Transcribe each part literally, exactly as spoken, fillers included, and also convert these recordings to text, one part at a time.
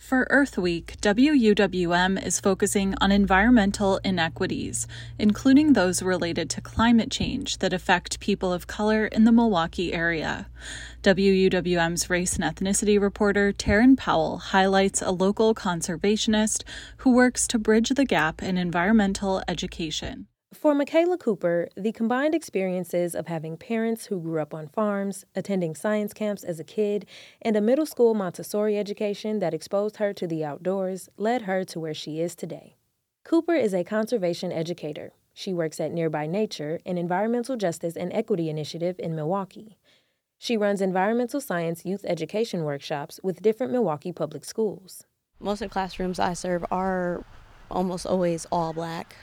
For Earth Week, W U W M is focusing on environmental inequities, including those related to climate change that affect people of color in the Milwaukee area. W U W M's race and ethnicity reporter Taryn Powell highlights a local conservationist who works to bridge the gap in environmental education. For Michaela Cooper, the combined experiences of having parents who grew up on farms, attending science camps as a kid, and a middle school Montessori education that exposed her to the outdoors led her to where she is today. Cooper is a conservation educator. She works at Nearby Nature, an environmental justice and equity initiative in Milwaukee. She runs environmental science youth education workshops with different Milwaukee public schools. Most of the classrooms I serve are almost always all black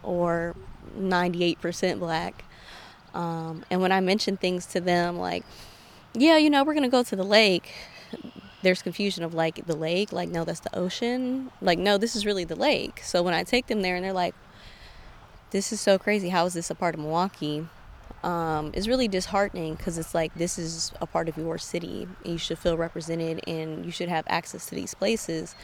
or ninety-eight percent black. Um, and when I mention things to them like, yeah, you know, we're going to go to the lake, there's confusion of like the lake, like, no, that's the ocean. Like, no, this is really the lake. So when I take them there and they're like, this is so crazy. How is this a part of Milwaukee? Um, it's really disheartening because it's like, this is a part of your city. And you should feel represented and you should have access to these places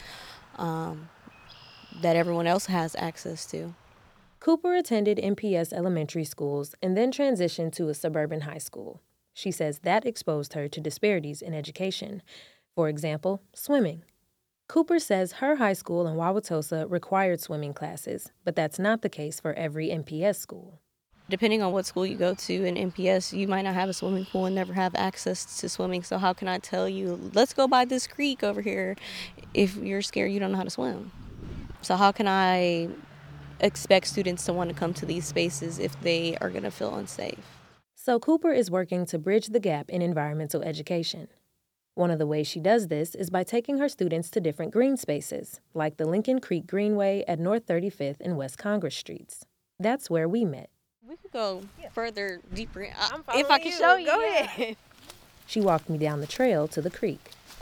um, that everyone else has access to. Cooper attended M P S elementary schools and then transitioned to a suburban high school. She says that exposed her to disparities in education. For example, swimming. Cooper says her high school in Wauwatosa required swimming classes, but that's not the case for every M P S school. Depending on what school you go to in M P S, you might not have a swimming pool and never have access to swimming. So how can I tell you, let's go by this creek over here, if you're scared you don't know how to swim? So how can I expect students to want to come to these spaces if they are going to feel unsafe? So Cooper is working to bridge the gap in environmental education. One of the ways she does this is by taking her students to different green spaces, like the Lincoln Creek Greenway at North thirty-fifth and West Congress Streets. That's where we met. We could go yeah. further, deeper. I'm if I can you. show you. Go ahead. She walked me down the trail to the creek.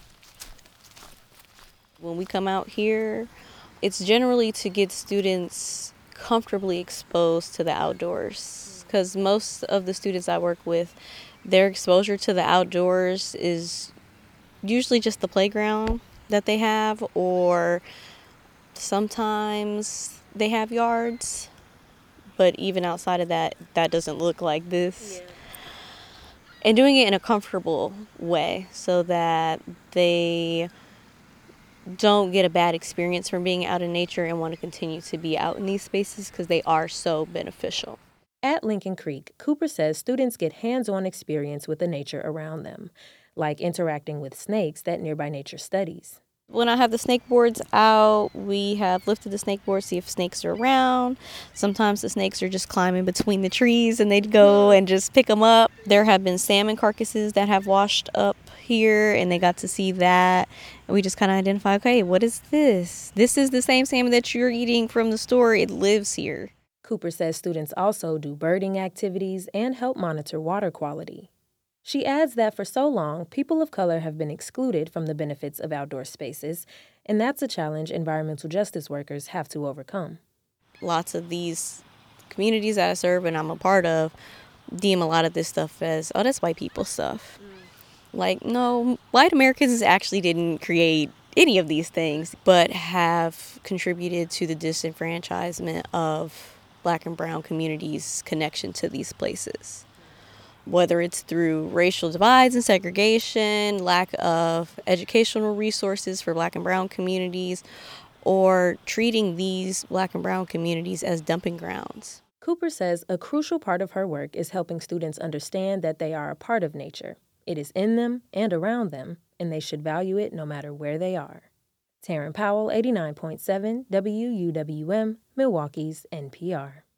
When we come out here, it's generally to get students comfortably exposed to the outdoors, because most of the students I work with, their exposure to the outdoors is usually just the playground that they have, or sometimes they have yards, but even outside of that, that doesn't look like this. Yeah. And doing it in a comfortable way so that they don't get a bad experience from being out in nature and want to continue to be out in these spaces because they are so beneficial. At Lincoln Creek, Cooper says students get hands-on experience with the nature around them, like interacting with snakes that Nearby Nature studies. When I have the snake boards out, we have lifted the snake board, see if snakes are around. Sometimes the snakes are just climbing between the trees and they'd go and just pick them up. There have been salmon carcasses that have washed up here and they got to see that. And we just kind of identify, okay, what is this? This is the same salmon that you're eating from the store. It lives here. Cooper says students also do birding activities and help monitor water quality. She adds that for so long, people of color have been excluded from the benefits of outdoor spaces, and that's a challenge environmental justice workers have to overcome. Lots of these communities that I serve and I'm a part of deem a lot of this stuff as, oh, that's white people stuff. Mm. Like, no, white Americans actually didn't create any of these things, but have contributed to the disenfranchisement of Black and brown communities' connection to these places. Whether it's through racial divides and segregation, lack of educational resources for Black and brown communities, or treating these Black and brown communities as dumping grounds. Cooper says a crucial part of her work is helping students understand that they are a part of nature. It is in them and around them, and they should value it no matter where they are. Taryn Powell, eighty-nine point seven W U W M, Milwaukee's N P R.